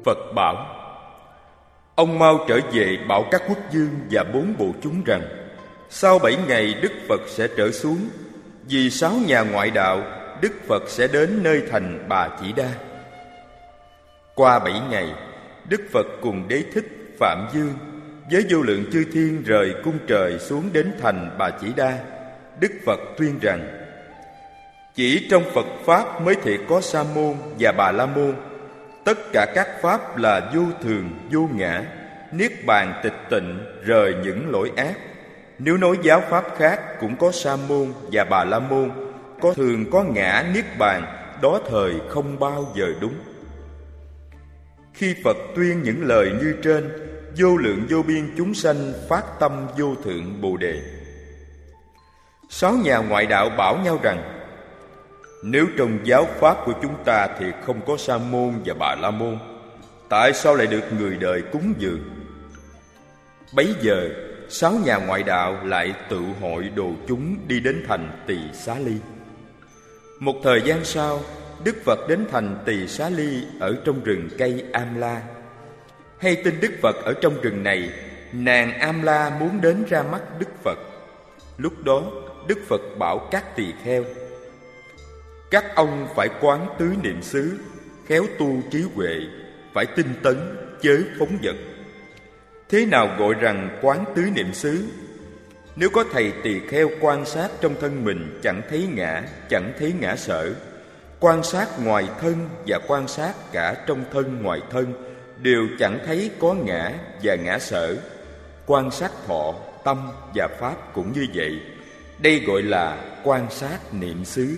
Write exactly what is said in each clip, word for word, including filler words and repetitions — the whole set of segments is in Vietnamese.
Phật bảo: ông mau trở về bảo các quốc vương và bốn bộ chúng rằng, sau bảy ngày Đức Phật sẽ trở xuống. Vì sáu nhà ngoại đạo, Đức Phật sẽ đến nơi thành Bà Chỉ Đa. Qua bảy ngày, Đức Phật cùng Đế Thích, Phạm Dương với vô lượng chư thiên rời cung trời xuống đến thành Bà Chỉ Đa. Đức Phật tuyên rằng: chỉ trong Phật Pháp mới thể có Sa môn và Bà La môn. Tất cả các Pháp là vô thường, vô ngã, niết bàn tịch tịnh, rời những lỗi ác. Nếu nói giáo Pháp khác cũng có Sa môn và Bà La môn, có thường có ngã niết bàn, đó thời không bao giờ đúng. Khi Phật tuyên những lời như trên, vô lượng vô biên chúng sanh phát tâm vô thượng Bồ Đề. Sáu nhà ngoại đạo bảo nhau rằng: nếu trong giáo Pháp của chúng ta thì không có Sa môn và Bà La môn, tại sao lại được người đời cúng dường? Bấy giờ sáu nhà ngoại đạo lại tự hội đồ chúng đi đến thành Tỳ Xá Ly. Một thời gian sau, Đức Phật đến thành Tỳ Xá Ly ở trong rừng cây Am La. Hay tin Đức Phật ở trong rừng này, nàng Am La muốn đến ra mắt Đức Phật. Lúc đó Đức Phật bảo các tỳ kheo: các ông phải quán tứ niệm xứ, khéo tu trí huệ, phải tinh tấn, chớ phóng dật. Thế nào gọi rằng quán tứ niệm xứ? Nếu có thầy tỳ kheo quan sát trong thân mình chẳng thấy ngã, chẳng thấy ngã sở, quan sát ngoài thân và quan sát cả trong thân ngoài thân, đều chẳng thấy có ngã và ngã sở, quan sát thọ, tâm và pháp cũng như vậy. Đây gọi là quan sát niệm xứ.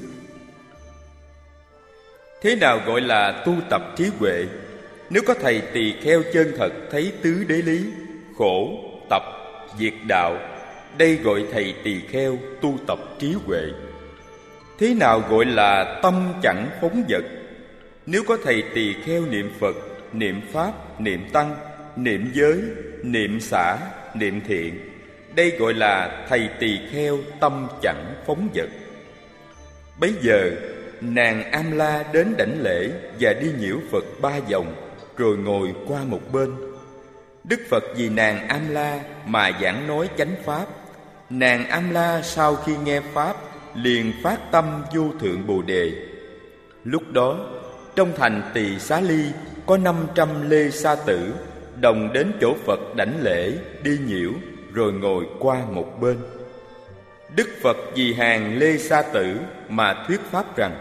Thế nào gọi là tu tập trí huệ? Nếu có thầy tỳ kheo chân thật thấy tứ đế lý, khổ, tập, diệt đạo, đây gọi thầy tỳ kheo tu tập trí huệ. Thế nào gọi là tâm chẳng phóng dật? Nếu có thầy tỳ kheo niệm Phật, niệm Pháp, niệm Tăng, niệm giới, niệm xả, niệm thiện, đây gọi là thầy tỳ kheo tâm chẳng phóng dật. Bấy giờ nàng Am La đến đảnh lễ và đi nhiễu Phật ba vòng, rồi ngồi qua một bên. Đức Phật vì nàng Am La mà giảng nói chánh pháp. Nàng Am La sau khi nghe pháp liền phát tâm vô thượng Bồ Đề. Lúc đó trong thành Tỳ Xá Ly có năm trăm lê sa tử đồng đến chỗ Phật đảnh lễ, đi nhiễu, rồi ngồi qua một bên. Đức Phật vì hàng lê sa tử mà thuyết pháp rằng: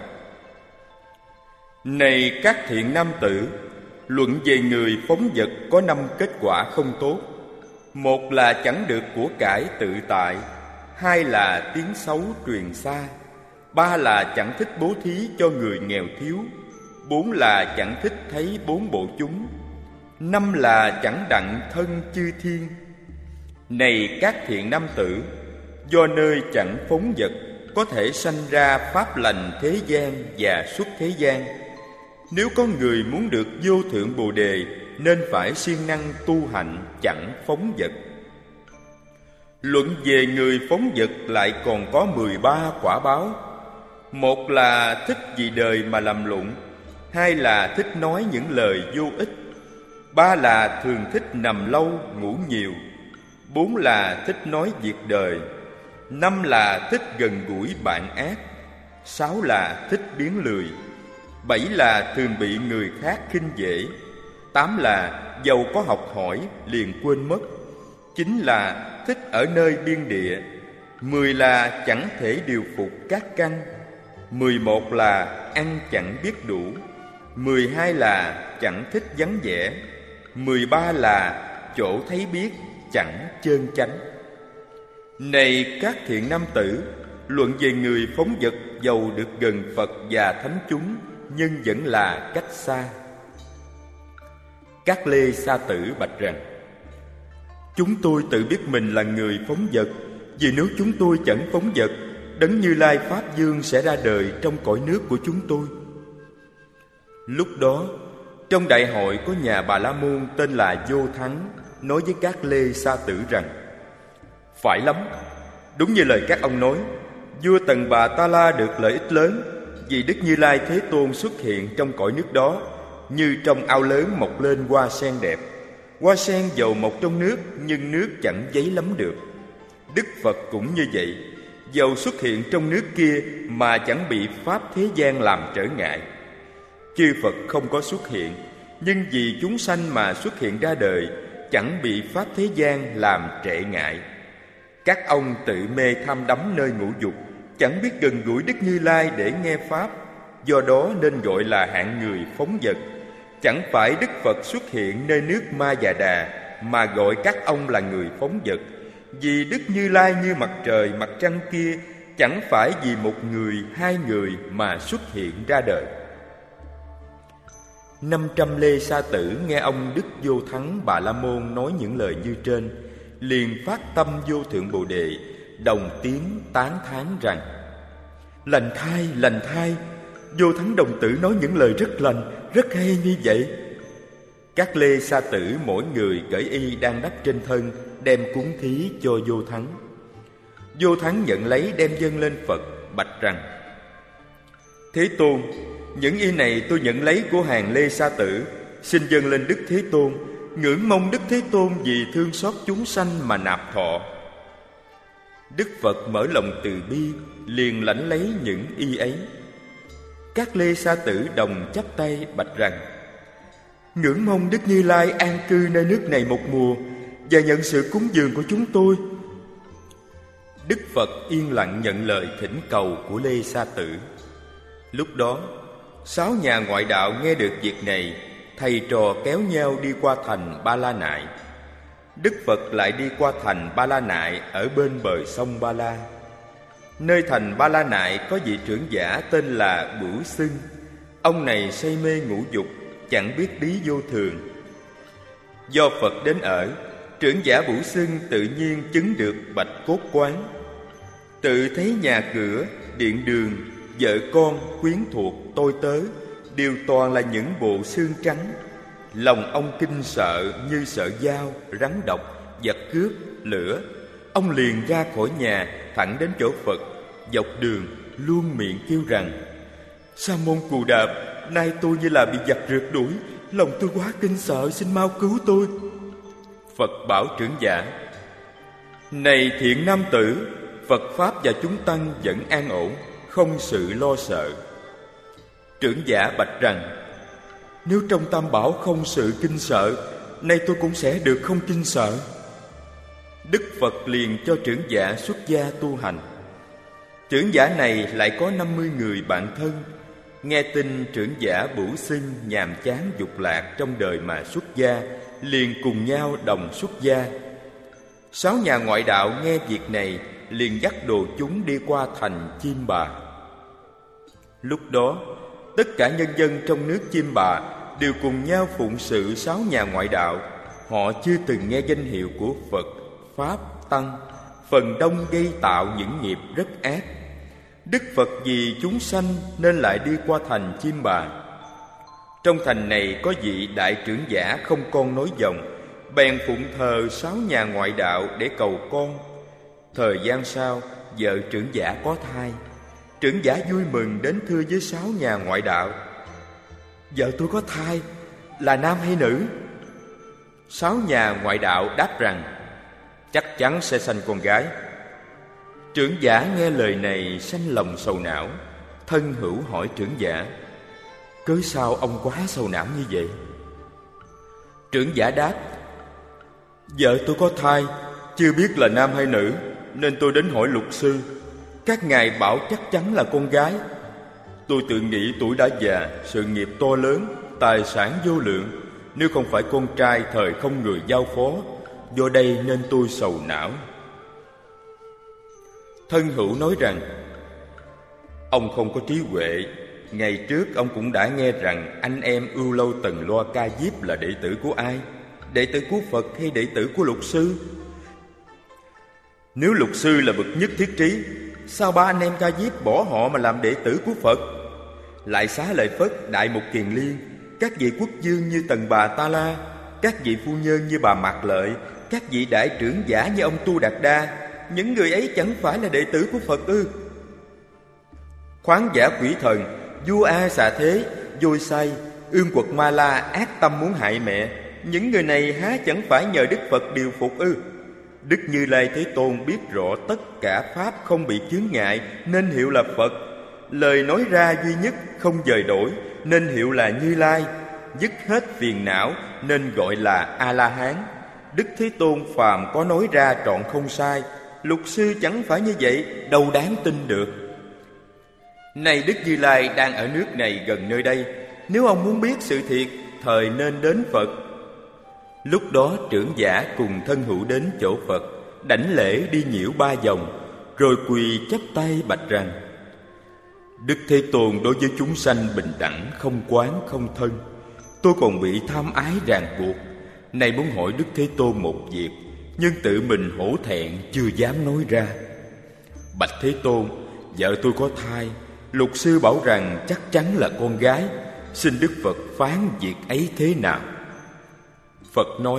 này các thiện nam tử, luận về người phóng dật có năm kết quả không tốt. Một là chẳng được của cải tự tại, hai là tiếng xấu truyền xa, ba là chẳng thích bố thí cho người nghèo thiếu, bốn là chẳng thích thấy bốn bộ chúng, năm là chẳng đặng thân chư thiên. Này các thiện nam tử, do nơi chẳng phóng dật có thể sanh ra pháp lành thế gian và xuất thế gian. Nếu có người muốn được vô thượng Bồ Đề, nên phải siêng năng tu hạnh chẳng phóng dật. Luận về người phóng dật lại còn có mười ba quả báo. Một là thích vì đời mà làm lụng, hai là thích nói những lời vô ích, ba là thường thích nằm lâu ngủ nhiều, bốn là thích nói việc đời, năm là thích gần gũi bạn ác, sáu là thích biến lười, bảy là thường bị người khác khinh dễ, tám là dầu có học hỏi liền quên mất, chín là thích ở nơi biên địa, mười là chẳng thể điều phục các căn, mười một là ăn chẳng biết đủ, mười hai là chẳng thích vắng vẻ, mười ba là chỗ thấy biết chẳng chơn chánh. Này các thiện nam tử, luận về người phóng dật dầu được gần Phật và thánh chúng, nhưng vẫn là cách xa. Các lê sa tử bạch rằng: chúng tôi tự biết mình là người phóng dật, vì nếu chúng tôi chẳng phóng dật, Đấng Như Lai Pháp Dương sẽ ra đời trong cõi nước của chúng tôi. Lúc đó trong đại hội có nhà Bà La Môn tên là Vô Thắng nói với các lê sa tử rằng: phải lắm, đúng như lời các ông nói, vua Tần Bà Ta La được lợi ích lớn, vì Đức Như Lai Thế Tôn xuất hiện trong cõi nước đó, như trong ao lớn mọc lên hoa sen đẹp. Hoa sen dầu mọc trong nước, nhưng nước chẳng dấy lắm được. Đức Phật cũng như vậy, dầu xuất hiện trong nước kia mà chẳng bị pháp thế gian làm trở ngại. Chư Phật không có xuất hiện, nhưng vì chúng sanh mà xuất hiện ra đời, chẳng bị pháp thế gian làm trệ ngại. Các ông tự mê tham đắm nơi ngũ dục, chẳng biết gần gũi Đức Như Lai để nghe pháp, do đó nên gọi là hạng người phóng dật. Chẳng phải Đức Phật xuất hiện nơi nước Ma Già Đà mà gọi các ông là người phóng dật, vì Đức Như Lai như mặt trời mặt trăng kia chẳng phải vì một người hai người mà xuất hiện ra đời. Năm trăm Lê Sa Tử nghe ông Đức Vô Thắng Bà La Môn nói những lời như trên, liền phát tâm vô thượng Bồ Đề, đồng tiếng tán thán rằng: Lành thay, lành thay, Vô Thắng đồng tử nói những lời rất lành, rất hay như vậy. Các Lê Sa Tử mỗi người cởi y đang đắp trên thân, đem cúng thí cho Vô Thắng. Vô Thắng nhận lấy đem dâng lên Phật, bạch rằng: Thế Tôn, những y này tôi nhận lấy của hàng Lê Sa Tử, xin dâng lên Đức Thế Tôn, ngưỡng mong Đức Thế Tôn vì thương xót chúng sanh mà nạp thọ. Đức Phật mở lòng từ bi, liền lãnh lấy những y ấy. Các Lê Sa Tử đồng chắp tay bạch rằng: Ngưỡng mong Đức Như Lai an cư nơi nước này một mùa, và nhận sự cúng dường của chúng tôi. Đức Phật yên lặng nhận lời thỉnh cầu của Lê Sa Tử. Lúc đó, sáu nhà ngoại đạo nghe được việc này, thầy trò kéo nhau đi qua thành Ba La Nại. Đức Phật lại đi qua thành Ba La Nại ở bên bờ sông Ba La. Nơi thành Ba La Nại có vị trưởng giả tên là Bửu Xưng. Ông này say mê ngũ dục, chẳng biết lý vô thường. Do Phật đến ở, trưởng giả Bửu Xưng tự nhiên chứng được bạch cốt quán. Tự thấy nhà cửa, điện đường, vợ con, quyến thuộc, tôi tớ đều toàn là những bộ xương trắng. Lòng ông kinh sợ như sợ dao, rắn độc, vật cướp, lửa. Ông liền ra khỏi nhà, thẳng đến chỗ Phật. Dọc đường luôn miệng kêu rằng: Sa môn Cù Đàm, nay tôi như là bị giặc rượt đuổi, lòng tôi quá kinh sợ, xin mau cứu tôi. Phật bảo trưởng giả: Này thiện nam tử, Phật pháp và chúng tăng vẫn an ổn, không sự lo sợ. Trưởng giả bạch rằng: Nếu trong Tam Bảo không sự kinh sợ, nay tôi cũng sẽ được không kinh sợ. Đức Phật liền cho trưởng giả xuất gia tu hành. Trưởng giả này lại có năm mươi người bạn thân. Nghe tin trưởng giả Bửu Xưng nhàm chán dục lạc trong đời mà xuất gia, liền cùng nhau đồng xuất gia. Sáu nhà ngoại đạo nghe việc này, liền dắt đồ chúng đi qua thành Chiêm Bà. Lúc đó, tất cả nhân dân trong nước Chiêm Bà đều cùng nhau phụng sự sáu nhà ngoại đạo. Họ chưa từng nghe danh hiệu của Phật, Pháp, Tăng, phần đông gây tạo những nghiệp rất ác. Đức Phật vì chúng sanh nên lại đi qua thành Chiêm Bà. Trong thành này có vị đại trưởng giả không con nối dòng, bèn phụng thờ sáu nhà ngoại đạo để cầu con. Thời gian sau, vợ trưởng giả có thai. Trưởng giả vui mừng đến thưa với sáu nhà ngoại đạo: Vợ tôi có thai, là nam hay nữ? Sáu nhà ngoại đạo đáp rằng: Chắc chắn sẽ sanh con gái. Trưởng giả nghe lời này sanh lòng sầu não. Thân hữu hỏi trưởng giả: Cớ sao ông quá sầu não như vậy? Trưởng giả đáp: Vợ tôi có thai, chưa biết là nam hay nữ, nên tôi đến hỏi luật sư. Các ngài bảo chắc chắn là con gái. Tôi tự nghĩ tuổi đã già, sự nghiệp to lớn, tài sản vô lượng, nếu không phải con trai thời không người giao phó, do đây nên tôi sầu não. Thân hữu nói rằng: Ông không có trí huệ. Ngày trước ông cũng đã nghe rằng anh em Ưu Lâu Tần Loa Ca Diếp là đệ tử của ai? Đệ tử của Phật hay đệ tử của luật sư? Nếu luật sư là bậc nhất thiết trí, sao ba anh em Ca Diếp bỏ họ mà làm đệ tử của Phật? Lại Xá Lợi Phất, Đại Mục Kiền Liên, các vị quốc vương như Tần Bà Ta La, các vị phu nhân như bà Mạc Lợi, các vị đại trưởng giả như ông Tu Đạt Đa, những người ấy chẳng phải là đệ tử của Phật ư? Khoáng giả quỷ thần, vua A Xà Thế, Dôi Say, Ương Quật Ma La ác tâm muốn hại mẹ. Những người này há chẳng phải nhờ Đức Phật điều phục ư? Đức Như Lai Thế Tôn biết rõ tất cả pháp không bị chướng ngại nên hiệu là Phật. Lời nói ra duy nhất không dời đổi nên hiệu là Như Lai. Dứt hết phiền não nên gọi là A-la-hán. Đức Thế Tôn phàm có nói ra trọn không sai. Lục sư chẳng phải như vậy, đâu đáng tin được. Này Đức Như Lai đang ở nước này gần nơi đây. Nếu ông muốn biết sự thiệt, thời nên đến Phật. Lúc đó trưởng giả cùng thân hữu đến chỗ Phật, đảnh lễ đi nhiễu ba vòng, rồi quỳ chắp tay bạch rằng: Đức Thế Tôn đối với chúng sanh bình đẳng, không quán không thân. Tôi còn bị tham ái ràng buộc. Này muốn hỏi Đức Thế Tôn một việc, nhưng tự mình hổ thẹn chưa dám nói ra. Bạch Thế Tôn, vợ tôi có thai. Lục sư bảo rằng chắc chắn là con gái. Xin Đức Phật phán việc ấy thế nào? Phật nói: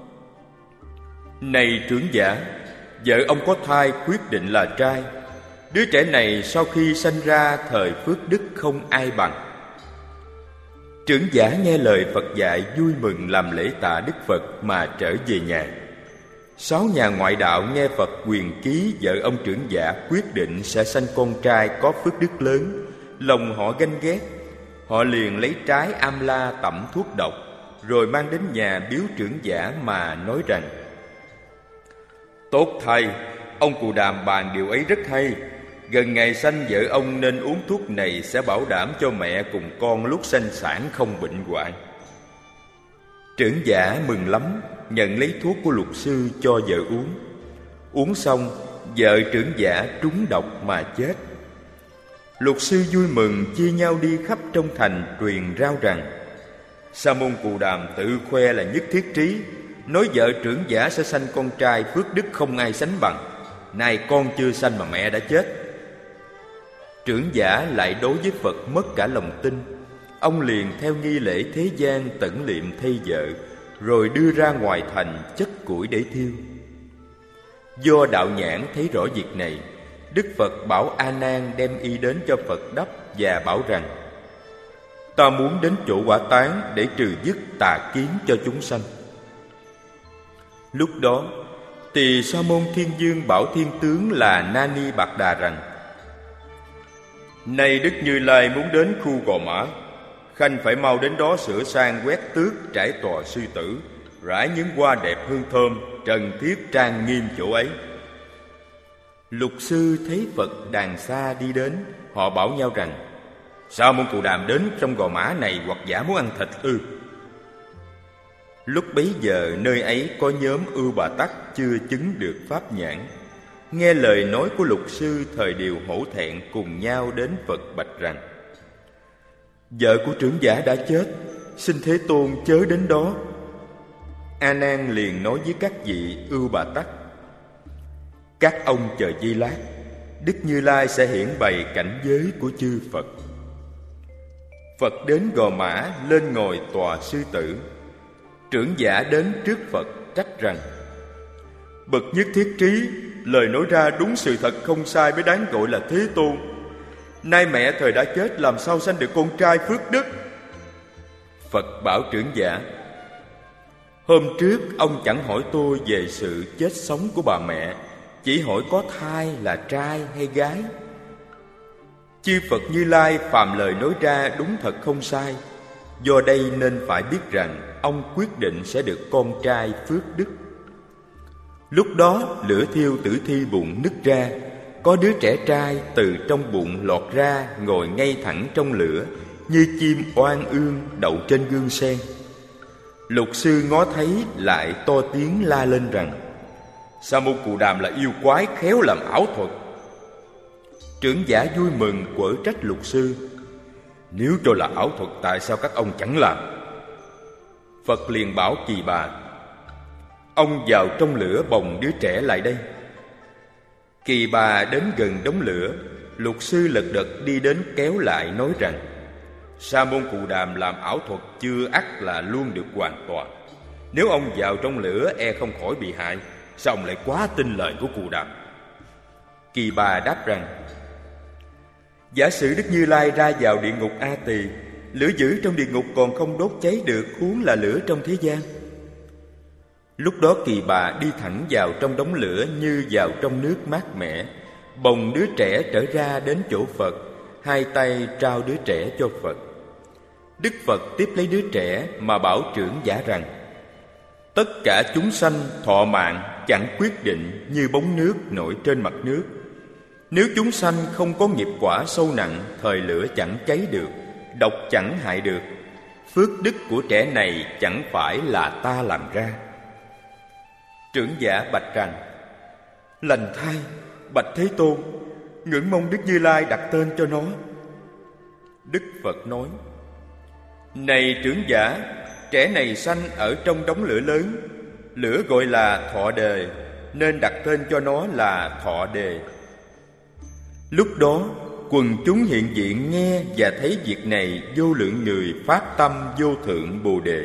Này trưởng giả, vợ ông có thai quyết định là trai. Đứa trẻ này sau khi sanh ra thời phước đức không ai bằng. Trưởng giả nghe lời Phật dạy vui mừng làm lễ tạ Đức Phật mà trở về nhà. Sáu nhà ngoại đạo nghe Phật quyền ký vợ ông trưởng giả quyết định sẽ sanh con trai có phước đức lớn, lòng họ ganh ghét. Họ liền lấy trái am la tẩm thuốc độc, rồi mang đến nhà biếu trưởng giả mà nói rằng: Tốt thay, ông Cù Đàm bàn điều ấy rất hay. Gần ngày sanh vợ ông nên uống thuốc này sẽ bảo đảm cho mẹ cùng con lúc sanh sản không bệnh hoạn. Trưởng giả mừng lắm, nhận lấy thuốc của lục sư cho vợ uống. Uống xong, vợ trưởng giả trúng độc mà chết. Lục sư vui mừng chia nhau đi khắp trong thành truyền rao rằng: Sa môn Cù Đàm tự khoe là nhất thiết trí, nói vợ trưởng giả sẽ sanh con trai phước đức không ai sánh bằng. Nay con chưa sanh mà mẹ đã chết. Trưởng giả lại đối với Phật mất cả lòng tin. Ông liền theo nghi lễ thế gian tẩn liệm thay vợ, rồi đưa ra ngoài thành chất củi để thiêu. Do đạo nhãn thấy rõ việc này, Đức Phật bảo A Nan đem y đến cho Phật đắp và bảo rằng: Ta muốn đến chỗ quả tán để trừ dứt tà kiến cho chúng sanh. Lúc đó Tỳ Sa môn Thiên Dương bảo Thiên tướng là Na Ni Bạc Đà rằng: Này Đức Như Lai muốn đến khu Gò Mã, khanh phải mau đến đó sửa sang quét tước trải tòa sư tử, rải những hoa đẹp hương thơm, trần thiết trang nghiêm chỗ ấy. Lục sư thấy Phật đàn xa đi đến, họ bảo nhau rằng: Sao môn Cù Đàm đến trong Gò Mã này hoặc giả muốn ăn thịt ư? Lúc bấy giờ nơi ấy có nhóm Ưu Bà Tắc chưa chứng được pháp nhãn, nghe lời nói của lục sư thời điều hổ thẹn cùng nhau đến Phật bạch rằng: Vợ của trưởng giả đã chết, xin Thế Tôn chớ đến đó. A Nan liền nói với các vị Ưu Bà Tắc: Các ông chờ giây lát, Đức Như Lai sẽ hiển bày cảnh giới của chư Phật. Phật đến Gò Mã lên ngồi tòa sư tử. Trưởng giả đến trước Phật trách rằng: Bậc nhất thiết trí, lời nói ra đúng sự thật không sai mới đáng gọi là Thế Tôn. Nay mẹ thời đã chết, làm sao sanh được con trai phước đức? Phật bảo trưởng giả: Hôm trước ông chẳng hỏi tôi về sự chết sống của bà mẹ, chỉ hỏi có thai là trai hay gái. Chư Phật Như Lai phàm lời nói ra đúng thật không sai. Do đây nên phải biết rằng ông quyết định sẽ được con trai phước đức. Lúc đó lửa thiêu tử thi bụng nứt ra, có đứa trẻ trai từ trong bụng lọt ra, ngồi ngay thẳng trong lửa, như chim oan ương đậu trên gương sen. Lục sư ngó thấy lại to tiếng la lên rằng: Sa môn Cù Đàm là yêu quái khéo làm ảo thuật. Trưởng giả vui mừng quở trách lục sư: Nếu cho là ảo thuật, tại sao các ông chẳng làm? Phật liền bảo Kỳ Bà: Ông vào trong lửa bồng đứa trẻ lại đây. Kỳ Bà đến gần đống lửa. Lục sư lật đật đi đến kéo lại nói rằng: Sa môn Cù Đàm làm ảo thuật chưa ắt là luôn được hoàn toàn. Nếu ông vào trong lửa e không khỏi bị hại. Sao ông lại quá tin lời của Cù Đàm? Kỳ Bà đáp rằng: Giả sử Đức Như Lai ra vào địa ngục A Tỳ, lửa dữ trong địa ngục còn không đốt cháy được, huống là lửa trong thế gian. Lúc đó Kỳ Bà đi thẳng vào trong đống lửa như vào trong nước mát mẻ, bồng đứa trẻ trở ra đến chỗ Phật, hai tay trao đứa trẻ cho Phật. Đức Phật tiếp lấy đứa trẻ mà bảo trưởng giả rằng: tất cả chúng sanh thọ mạng chẳng quyết định như bóng nước nổi trên mặt nước. Nếu chúng sanh không có nghiệp quả sâu nặng, thời lửa chẳng cháy được, độc chẳng hại được. Phước đức của trẻ này chẳng phải là ta làm ra. Trưởng giả bạch rằng: lành thay, bạch Thế Tôn, ngưỡng mong Đức Như Lai đặt tên cho nó. Đức Phật nói: này trưởng giả, trẻ này sanh ở trong đống lửa lớn, lửa gọi là thọ đề, nên đặt tên cho nó là Thọ Đề. Lúc đó quần chúng hiện diện nghe và thấy việc này, vô lượng người phát tâm vô thượng Bồ Đề.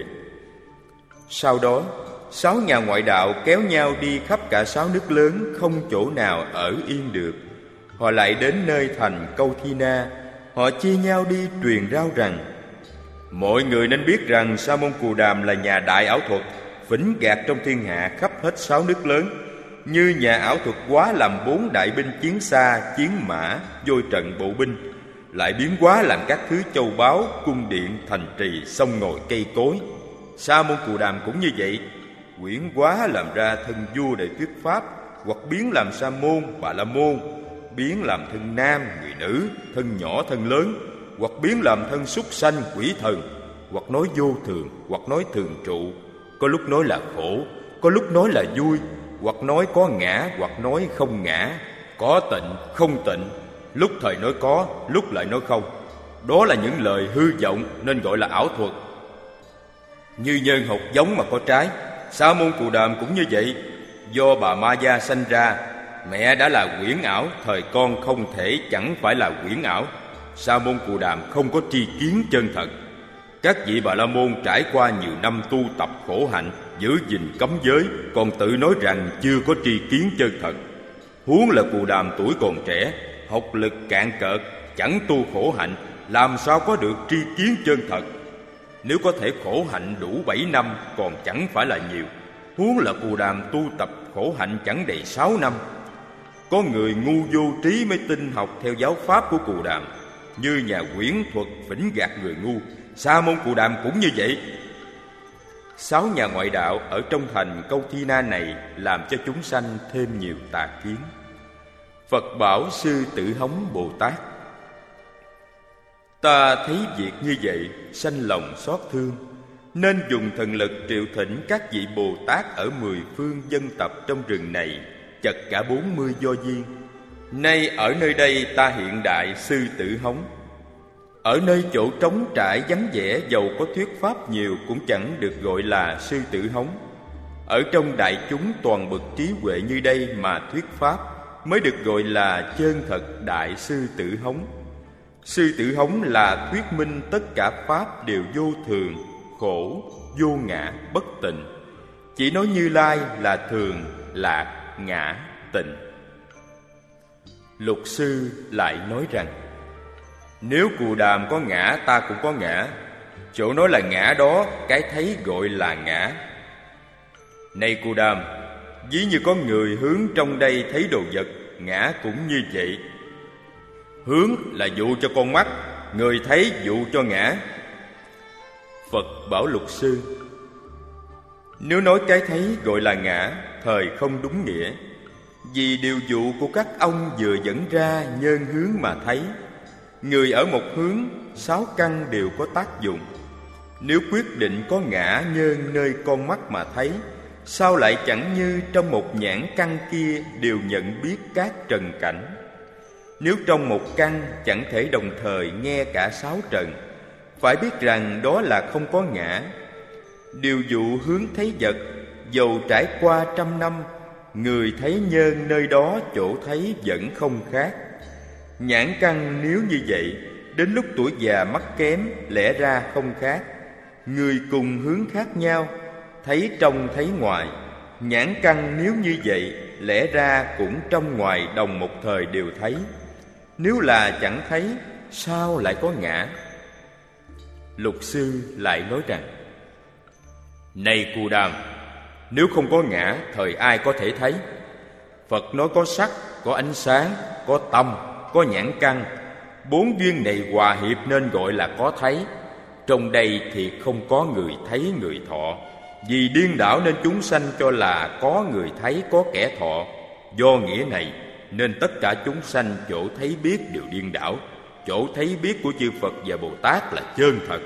Sau đó sáu nhà ngoại đạo kéo nhau đi khắp cả sáu nước lớn, không chỗ nào ở yên được. Họ lại đến nơi thành Câu Thi Na. Họ chia nhau đi truyền rao rằng: mọi người nên biết rằng Sa môn Cù Đàm là nhà đại ảo thuật, phỉnh gạt trong thiên hạ khắp hết sáu nước lớn. Như nhà ảo thuật hóa làm bốn đại binh chiến xa, chiến mã, vô trận bộ binh, lại biến hóa làm các thứ châu báu, cung điện, thành trì, sông ngòi, cây cối. Sa môn Cù Đàm cũng như vậy, quyển hóa làm ra thân vua để thuyết pháp, hoặc biến làm sa môn, bà la môn, biến làm thân nam, người nữ, thân nhỏ, thân lớn, hoặc biến làm thân súc sanh, quỷ thần, hoặc nói vô thường, hoặc nói thường trụ, có lúc nói là khổ, có lúc nói là vui, hoặc nói có ngã, hoặc nói không ngã, có tịnh, không tịnh, lúc thời nói có, lúc lại nói không. Đó là những lời hư vọng nên gọi là ảo thuật. Như nhân hột giống mà có trái, Sa môn Cù Đàm cũng như vậy. Do bà Ma Gia sanh ra, mẹ đã là quyển ảo, thời con không thể chẳng phải là quyển ảo. Sa môn Cù Đàm không có tri kiến chân thật. Các vị Bà La Môn trải qua nhiều năm tu tập khổ hạnh, giữ gìn cấm giới, còn tự nói rằng chưa có tri kiến chân thật. Huống là Cù Đàm tuổi còn trẻ, học lực cạn cợt, chẳng tu khổ hạnh, làm sao có được tri kiến chân thật. Nếu có thể khổ hạnh đủ bảy năm còn chẳng phải là nhiều, huống là Cù Đàm tu tập khổ hạnh chẳng đầy sáu năm. Có người ngu vô trí mới tin học theo giáo pháp của Cù Đàm. Như nhà quyển thuật phỉnh gạt người ngu, Sa môn Cù Đàm cũng như vậy. Sáu nhà ngoại đạo ở trong thành Câu Thi Na này làm cho chúng sanh thêm nhiều tà kiến. Phật bảo Sư Tử Hống Bồ Tát: ta thấy việc như vậy, sanh lòng xót thương, nên dùng thần lực triệu thỉnh các vị Bồ Tát ở mười phương dân tập trong rừng này, chật cả bốn mươi do viên. Nay ở nơi đây ta hiện đại Sư Tử Hống. Ở nơi chỗ trống trải vắng vẻ, dầu có thuyết pháp nhiều cũng chẳng được gọi là Sư Tử Hống. Ở trong đại chúng toàn bậc trí huệ như đây mà thuyết pháp, mới được gọi là chân thật Đại Sư Tử Hống. Sư Tử Hống là thuyết minh tất cả pháp đều vô thường, khổ, vô ngã, bất tịnh. Chỉ nói Như Lai là thường, lạc, ngã, tịnh. Lục sư lại nói rằng: nếu Cù Đàm có ngã, ta cũng có ngã. Chỗ nói là ngã đó, cái thấy gọi là ngã. Này Cù Đàm, ví như có người hướng trong đây thấy đồ vật, ngã cũng như vậy. Hướng là dụ cho con mắt, người thấy dụ cho ngã. Phật bảo Lục sư: nếu nói cái thấy gọi là ngã, thời không đúng nghĩa. Vì điều dụ của các ông vừa dẫn ra nhân hướng mà thấy. Người ở một hướng, sáu căn đều có tác dụng. Nếu quyết định có ngã nhân nơi con mắt mà thấy, sao lại chẳng như trong một nhãn căn kia đều nhận biết các trần cảnh? Nếu trong một căn chẳng thể đồng thời nghe cả sáu trần, phải biết rằng đó là không có ngã. Điều dụ hướng thấy vật, dầu trải qua trăm năm, người thấy nhân nơi đó chỗ thấy vẫn không khác. Nhãn căn nếu như vậy, đến lúc tuổi già mắt kém, lẽ ra không khác. Người cùng hướng khác nhau, thấy trong thấy ngoài. Nhãn căn nếu như vậy, lẽ ra cũng trong ngoài đồng một thời đều thấy. Nếu là chẳng thấy, sao lại có ngã? Lục sư lại nói rằng: Này Cù Đàm, nếu không có ngã, thời ai có thể thấy? Phật nói có sắc, có ánh sáng, có tâm, có nhãn căn. Bốn duyên này hòa hiệp nên gọi là có thấy. Trong đây thì không có người thấy người thọ. Vì điên đảo nên chúng sanh cho là có người thấy, có kẻ thọ. Do nghĩa này nên tất cả chúng sanh chỗ thấy biết đều điên đảo. Chỗ thấy biết của chư Phật và Bồ Tát là chân thật.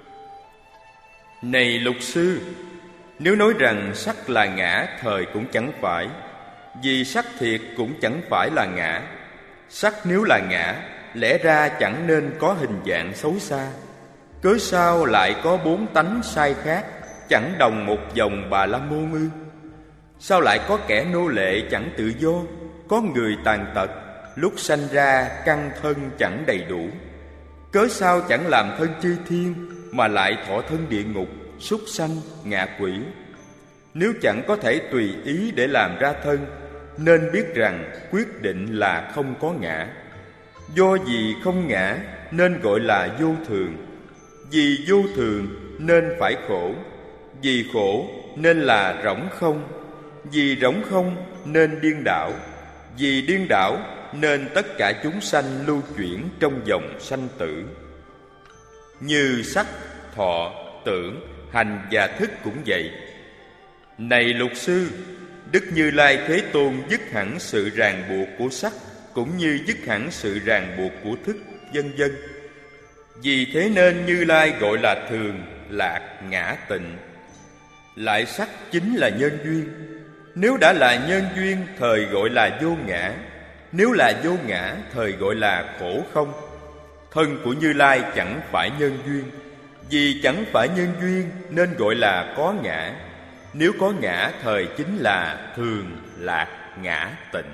Này Lục sư, nếu nói rằng sắc là ngã, thời cũng chẳng phải. Vì sắc thiệt cũng chẳng phải là ngã. Sắc nếu là ngã, lẽ ra chẳng nên có hình dạng xấu xa. Cớ sao lại có bốn tánh sai khác, chẳng đồng một dòng Bà La Môn ư? Sao lại có kẻ nô lệ chẳng tự do, có người tàn tật, lúc sanh ra căn thân chẳng đầy đủ? Cớ sao chẳng làm thân chư thiên, mà lại thọ thân địa ngục, súc sanh, ngạ quỷ? Nếu chẳng có thể tùy ý để làm ra thân, nên biết rằng quyết định là không có ngã. Do vì không ngã nên gọi là vô thường. Vì vô thường nên phải khổ. Vì khổ nên là rỗng không. Vì rỗng không nên điên đảo. Vì điên đảo nên tất cả chúng sanh lưu chuyển trong dòng sanh tử. Như sắc, thọ, tưởng, hành và thức cũng vậy. Này Lục sư, Đức Như Lai Thế Tôn dứt hẳn sự ràng buộc của sắc, cũng như dứt hẳn sự ràng buộc của thức, vân vân. Vì thế nên Như Lai gọi là thường, lạc, ngã, tịnh. Lại sắc chính là nhân duyên. Nếu đã là nhân duyên, thời gọi là vô ngã. Nếu là vô ngã, thời gọi là khổ không. Thân của Như Lai chẳng phải nhân duyên. Vì chẳng phải nhân duyên nên gọi là có ngã. Nếu có ngã, thời chính là thường, lạc, ngã, tịnh.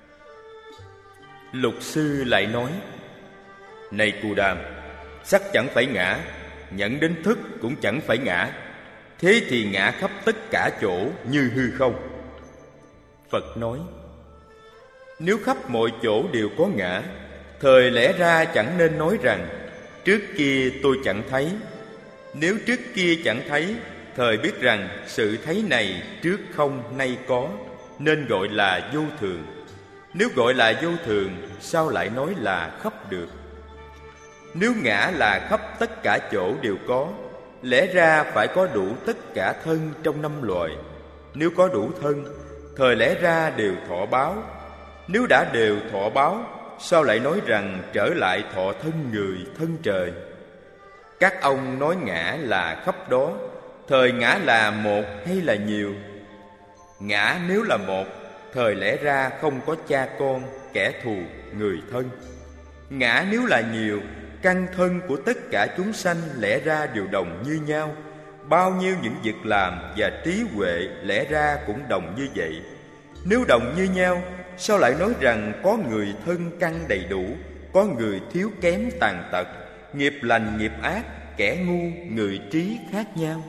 Lục sư lại nói: Này Cù Đàm, sắc chẳng phải ngã, nhận đến thức cũng chẳng phải ngã. Thế thì ngã khắp tất cả chỗ như hư không. Phật nói: Nếu khắp mọi chỗ đều có ngã, thời lẽ ra chẳng nên nói rằng trước kia tôi chẳng thấy. Nếu trước kia chẳng thấy, thời biết rằng sự thấy này trước không nay có, nên gọi là vô thường. Nếu gọi là vô thường, sao lại nói là khắp được? Nếu ngã là khắp tất cả chỗ đều có, lẽ ra phải có đủ tất cả thân trong năm loài. Nếu có đủ thân, thời lẽ ra đều thọ báo. Nếu đã đều thọ báo, sao lại nói rằng trở lại thọ thân người, thân trời? Các ông nói ngã là khắp đó, thời ngã là một hay là nhiều? Ngã nếu là một, thời lẽ ra không có cha con, kẻ thù, người thân. Ngã nếu là nhiều, căn thân của tất cả chúng sanh lẽ ra đều đồng như nhau. Bao nhiêu những việc làm và trí huệ lẽ ra cũng đồng như vậy. Nếu đồng như nhau, sao lại nói rằng có người thân căn đầy đủ, có người thiếu kém tàn tật, nghiệp lành nghiệp ác, kẻ ngu, người trí khác nhau?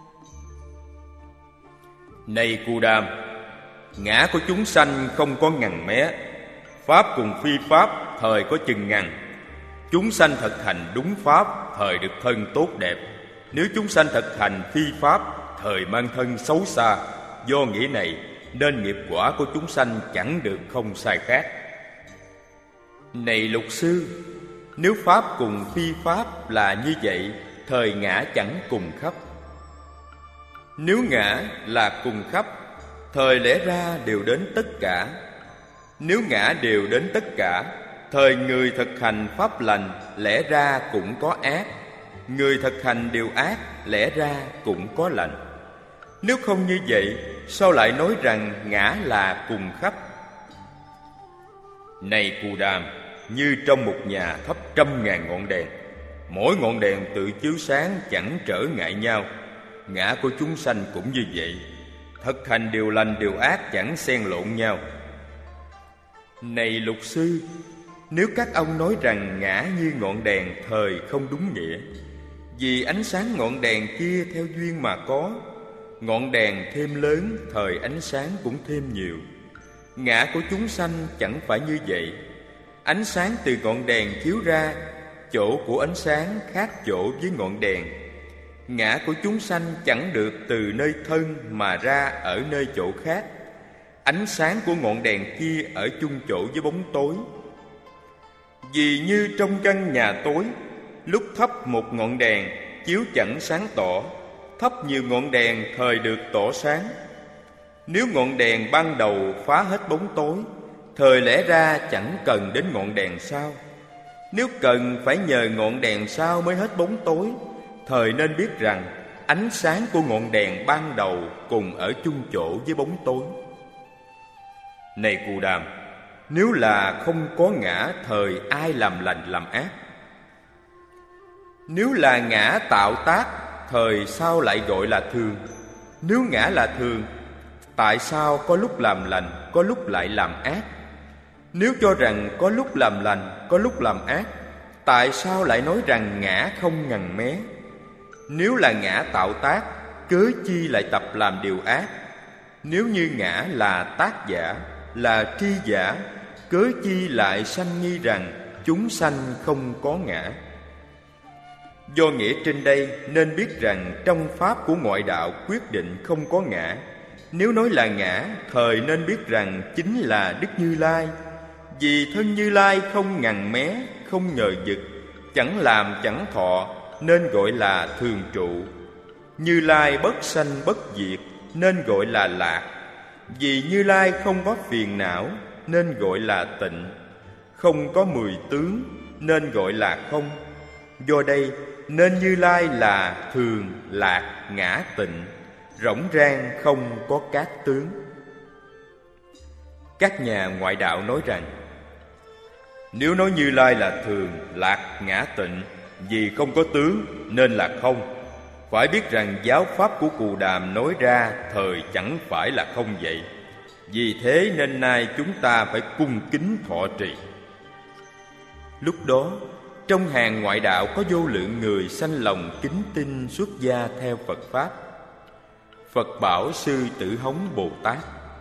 Này Cù Đàm, ngã của chúng sanh không có ngằn mé. Pháp cùng phi pháp, thời có chừng ngằn. Chúng sanh thực hành đúng pháp, thời được thân tốt đẹp. Nếu chúng sanh thực hành phi pháp, thời mang thân xấu xa. Do nghĩa này nên nghiệp quả của chúng sanh chẳng được không sai khác. Này Lục sư, nếu pháp cùng phi pháp là như vậy, thời ngã chẳng cùng khắp. Nếu ngã là cùng khắp, thời lẽ ra đều đến tất cả. Nếu ngã đều đến tất cả, thời người thực hành pháp lành lẽ ra cũng có ác. Người thực hành điều ác lẽ ra cũng có lành. Nếu không như vậy, sao lại nói rằng ngã là cùng khắp? Này Cù Đàm, như trong một nhà thắp trăm ngàn ngọn đèn, mỗi ngọn đèn tự chiếu sáng chẳng trở ngại nhau. Ngã của chúng sanh cũng như vậy, thực hành điều lành điều ác chẳng xen lộn nhau. Này Lục sư, nếu các ông nói rằng ngã như ngọn đèn, thời không đúng nghĩa. Vì ánh sáng ngọn đèn kia theo duyên mà có. Ngọn đèn thêm lớn, thời ánh sáng cũng thêm nhiều. Ngã của chúng sanh chẳng phải như vậy. Ánh sáng từ ngọn đèn chiếu ra, chỗ của ánh sáng khác chỗ với ngọn đèn. Ngã của chúng sanh chẳng được từ nơi thân mà ra ở nơi chỗ khác. Ánh sáng của ngọn đèn kia ở chung chỗ với bóng tối. Vì như trong căn nhà tối, lúc thắp một ngọn đèn chiếu chẳng sáng tỏ, thắp nhiều ngọn đèn thời được tỏ sáng. Nếu ngọn đèn ban đầu phá hết bóng tối, thời lẽ ra chẳng cần đến ngọn đèn sau. Nếu cần phải nhờ ngọn đèn sau mới hết bóng tối, thời nên biết rằng ánh sáng của ngọn đèn ban đầu cùng ở chung chỗ với bóng tối. Này Cù Đàm, nếu là không có ngã, thời ai làm lành làm ác? Nếu là ngã tạo tác, thời sao lại gọi là thường? Nếu ngã là thường, tại sao có lúc làm lành, có lúc lại làm ác? Nếu cho rằng có lúc làm lành, có lúc làm ác, tại sao lại nói rằng ngã không ngần mé? Nếu là ngã tạo tác, cớ chi lại tập làm điều ác? Nếu như ngã là tác giả, là tri giả, cớ chi lại sanh nghi rằng chúng sanh không có ngã? Do nghĩa trên đây nên biết rằng trong pháp của ngoại đạo quyết định không có ngã. Nếu nói là ngã, thời nên biết rằng chính là Đức Như Lai. Vì thân Như Lai không ngằn mé, không nhờ vực, chẳng làm chẳng thọ, nên gọi là thường trụ. Như Lai bất sanh bất diệt, nên gọi là lạc. Vì Như Lai không có phiền não, nên gọi là tịnh. Không có mười tướng, nên gọi là không. Do đây nên Như Lai là thường, lạc, ngã, tịnh, rỗng rang không có các tướng. Các nhà ngoại đạo nói rằng nếu nói Như Lai là thường, lạc, ngã, tịnh, vì không có tướng nên là không, phải biết rằng giáo pháp của Cù Đàm nói ra thời chẳng phải là không vậy. Vì thế nên nay chúng ta phải cung kính thọ trì. Lúc đó trong hàng ngoại đạo có vô lượng người sanh lòng kính tin xuất gia theo Phật pháp. Phật bảo Sư Tử Hống Bồ Tát: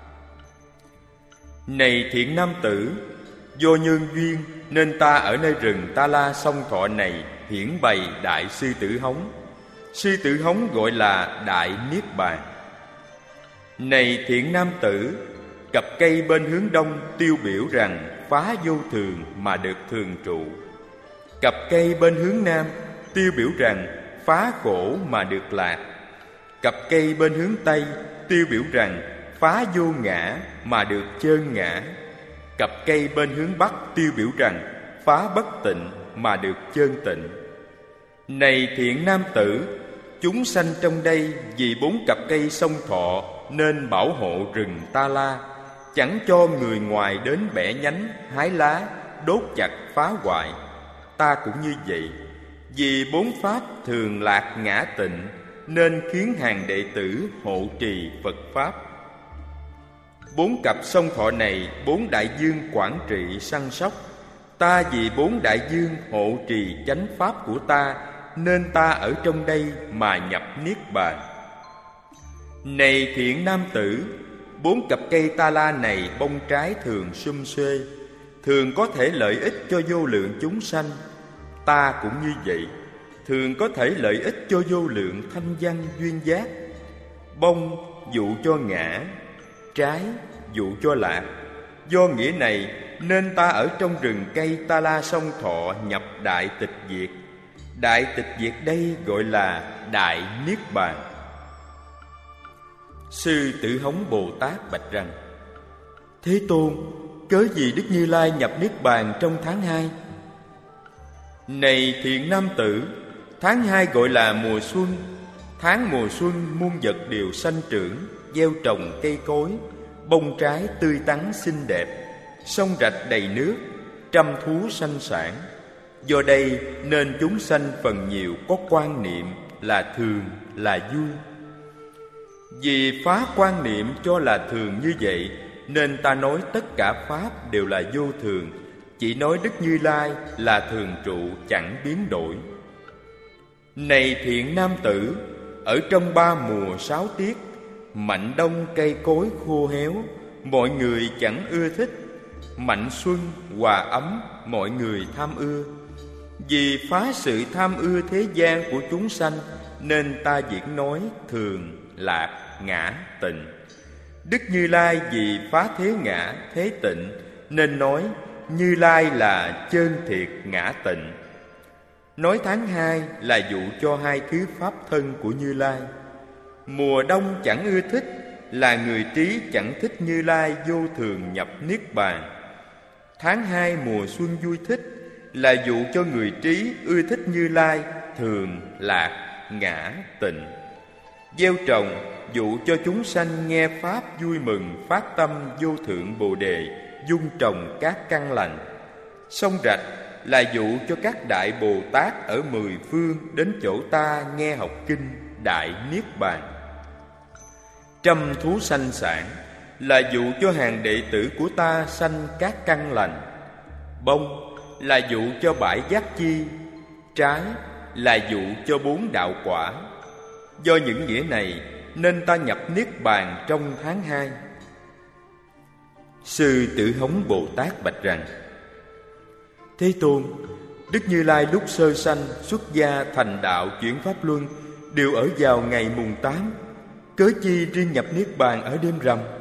Này thiện nam tử, do nhân duyên nên ta ở nơi rừng Ta La Song Thọ này hiển bày Đại Sư Tử Hống. Sư Tử Hống gọi là Đại Niết Bàn. Này thiện nam tử, cặp cây bên hướng đông tiêu biểu rằng phá vô thường mà được thường trụ. Cặp cây bên hướng nam tiêu biểu rằng phá khổ mà được lạc. Cặp cây bên hướng tây tiêu biểu rằng phá vô ngã mà được chơn ngã. Cặp cây bên hướng bắc tiêu biểu rằng phá bất tịnh mà được chơn tịnh. Này thiện nam tử, chúng sanh trong đây vì bốn cặp cây song thọ nên bảo hộ rừng Ta La, chẳng cho người ngoài đến bẻ nhánh, hái lá, đốt chặt, phá hoại. Ta cũng như vậy. Vì bốn pháp thường, lạc, ngã, tịnh nên khiến hàng đệ tử hộ trì Phật pháp. Bốn cặp song thọ này bốn đại dương quản trị săn sóc. Ta vì bốn đại dương hộ trì chánh pháp của ta, nên ta ở trong đây mà nhập niết bàn. Này thiện nam tử, bốn cặp cây Ta La này bông trái thường sum xuê, thường có thể lợi ích cho vô lượng chúng sanh. Ta cũng như vậy, thường có thể lợi ích cho vô lượng thanh văn duyên giác. Bông dụ cho ngã, trái dụ cho lạc. Do nghĩa này nên ta ở trong rừng cây Ta La Song Thọ nhập đại tịch diệt. Đại tịch diệt đây gọi là Đại Niết Bàn. Sư Tử Hống Bồ Tát bạch rằng: Thế Tôn, cớ gì Đức Như Lai nhập niết bàn trong tháng hai? Này thiện nam tử, tháng hai gọi là mùa xuân. Tháng mùa xuân muôn vật đều sanh trưởng, gieo trồng cây cối, bông trái tươi tắn xinh đẹp, sông rạch đầy nước, trăm thú sanh sản. Do đây nên chúng sanh phần nhiều có quan niệm là thường, là vui. Vì phá quan niệm cho là thường như vậy, nên ta nói tất cả pháp đều là vô thường, chỉ nói Đức Như Lai là thường trụ chẳng biến đổi. Này thiện nam tử, ở trong ba mùa sáu tiết, mạnh đông cây cối khô héo, mọi người chẳng ưa thích. Mạnh xuân hòa ấm, mọi người tham ưa. Vì phá sự tham ưa thế gian của chúng sanh, nên ta diễn nói thường, lạc, ngã, tịnh. Đức Như Lai vì phá thế ngã, thế tịnh, nên nói Như Lai là chân thiệt ngã tịnh. Nói tháng hai là dụ cho hai thứ pháp thân của Như Lai. Mùa đông chẳng ưa thích là người trí chẳng thích Như Lai vô thường nhập niết bàn. Tháng hai mùa xuân vui thích là dụ cho người trí ưa thích Như Lai thường, lạc, ngã, tịnh. Gieo trồng dụ cho chúng sanh nghe pháp vui mừng, phát tâm vô thượng Bồ Đề, dung trồng các căn lành. Sông rạch là dụ cho các đại Bồ Tát ở mười phương đến chỗ ta nghe học kinh Đại Niết Bàn. Trăm thú sanh sản là dụ cho hàng đệ tử của ta sanh các căn lành. Bông là dụ cho bãi giác chi, trái là dụ cho bốn đạo quả. Do những nghĩa này nên ta nhập niết bàn trong tháng hai. Sư Tử Hống Bồ Tát bạch rằng: Thế Tôn, Đức Như Lai lúc sơ sanh, xuất gia, thành đạo, chuyển pháp luân đều ở vào ngày mùng tám, cớ chi riêng nhập niết bàn ở đêm rằm?